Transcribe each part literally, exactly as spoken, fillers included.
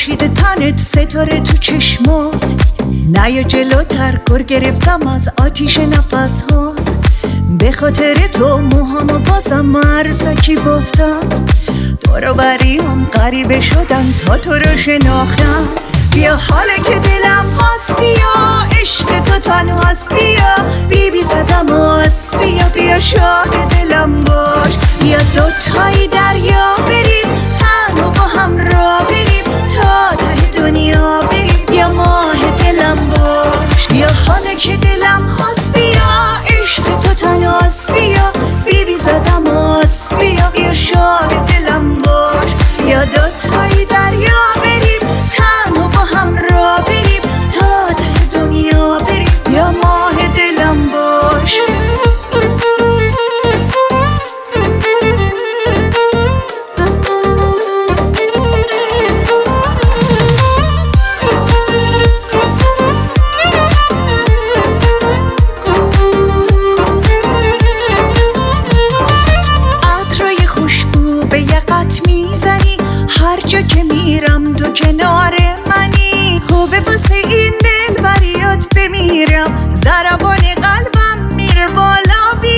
خورشید تنت ستاره تو چشمات، نیا جلوتر گر گرفتم از آتیش نفس ها. به خاطر تو موهامو بازم مرزکی بافتم، دور بریم غریبه شدن تا تو رو شناختم. بیا حالا که دلم خواست، بیا عشق تو تنهاست، بیا بی بی زدم آس، بیا بیا شاه دلم باش. بیا دوتایی دریا بریم، تنها با هم را بریم تا ته دنیا بریم، بیا ماه دلم باش. بیا حالا که دلم خواست، بیا عشق تو تنهاست، بیا بی بی زدم آس، بیا بیا شاه دلم باش. بیا دوتایی دریا بریم، تنها با هم را بریم تا ته دنیا بریم، بیا ماه دلم باش. عطرای خوشبو به یقت میزنی، هر جا که میرم تو کنار منی. خوبه واسه این دل بریات بمیرم، ضربان قلبم میره بالا بی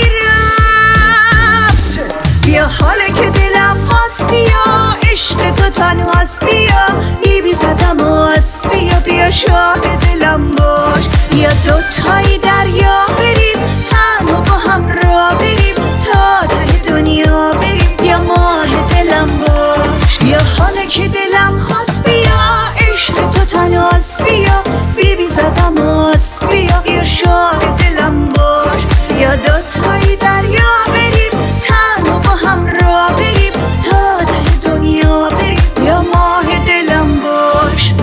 ربط. بیا حالا که دلم خواست، بیا عشق تو تنهاست، بیا بی بی زدم آس، بیا بیا شاه دلم باش. بیا دوتایی دریا بریم، تنها با هم را بریم تا ته دنیا بریم، بیا ماه دلم باش. بیا حالا که دلم خواست، بیا عشق تو تنهاست، بیا بی بی زدم آس، بیا بیا شاه دلم باش. بیا دوتایی دریا بریم، تنها با هم را بریم تا ته دنیا بریم، بیا ماه دلم باش.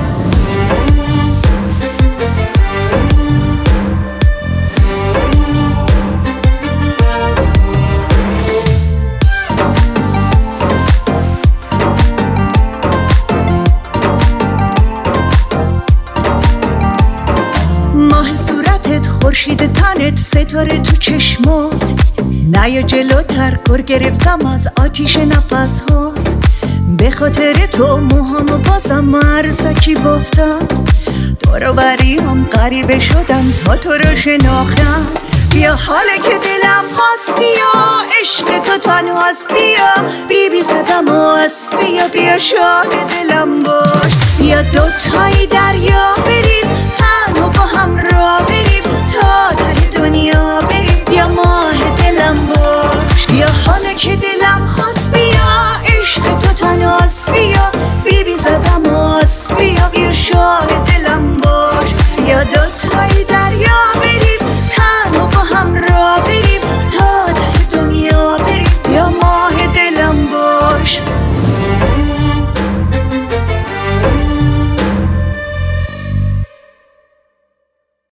ماه صورتت، خورشید تنت، ستاره تو چشمات، نیا جلوتر گر گرفتم از آتیش نفس ها. به خاطر تو موهامو بازم مرزکی بافتم، دور بریم غریبه شدن تا تو رو شناختم. بیا حالا که دلم خواست، بیا عشق تو تنهاست، بیا بی بی زدم آس، بیا بیا شاه دلم باش. بیا دوتایی دریا بریم، تنها با هم را بریم تا ته دنیا بریم، بیا ماه دلم باش. بیا حالا که دلم خواست، بیا عشق تو تنهاست، بیا بی بی زدم آس، بیا بیا شاه